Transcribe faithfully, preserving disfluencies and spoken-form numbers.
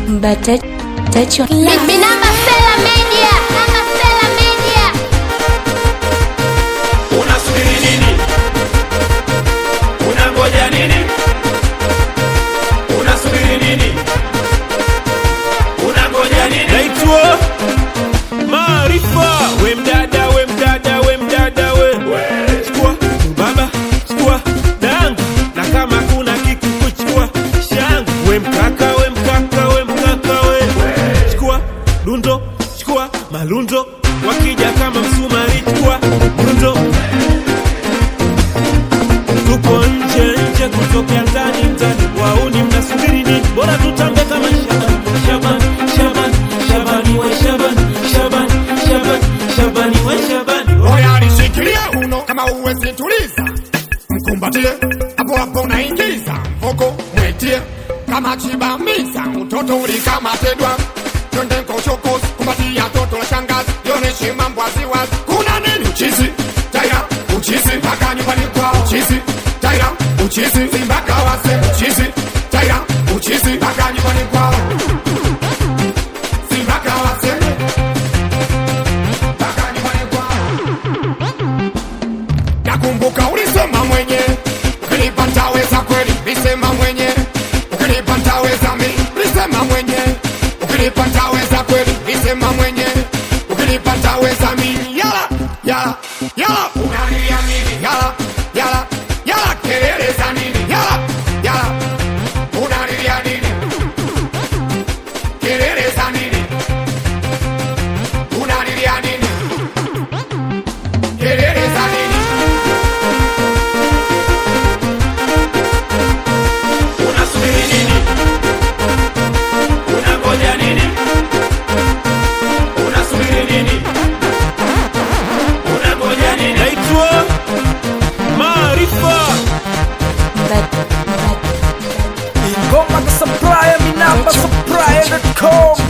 Mbatecho Minamba Sela Media, Minamba Sela Media. Unasubiri nini? Unangoja nini? Unasubiri nini? Unangoja nini? Naitwa Maarifa, we mdada, we mdada, we mdada, we chukua baba, chukua dangu, na kama kuna kiku kuchukua shangu, we mkaka, we mkaka, we mkaka, we chukua lundo, chukua malundo, wakija kama msumari, chukua lundo. Tuko nje nje kutokea ndani ndani, wauni mnasubiri nini? Bora tutambe kama Shaban, Shaban, Shaban, Shaban, we Shaban, Shaban, Shaban, Shaban, we Shaban. Oya nishikilie uno kama uwezi tuliza, mkumbatie hapo hapo unaingiza mfuko mwetie kama chibamiza, mtoto ulikamatedwa twende kochokos, kumbatia toto la shangazi, yoneshe mambo waziwazi. Kuna nini uchizi taira uchizi mpaka nyumbani kwao, uchizi taira uchizi mpaka wase, uchizi taira uchizi mpaka nyumbani kwao, mpaka wase mpaka nyumbani kwao. Nakumbuka ulisema mwenye ukinipa ntaweza kweli, nisema mwenye ukinipa ntaweza mi, nisema mwenye ukinipa ntaweza kweli, nisema mwenye ukinipa ntaweza mi. Yala yala yala unanilia nini? Yala yala yala kelele za nini? Yala yala unanilia nini? Kelele za nini? Unanilia nini? Kelele za nini? Unasubiri nini? Unangoja nini? Unasubiri nini? Unangoja nini? Naitwa Maarifa, Mbatecho Ingoma the supplier, Minamba supplier dot com.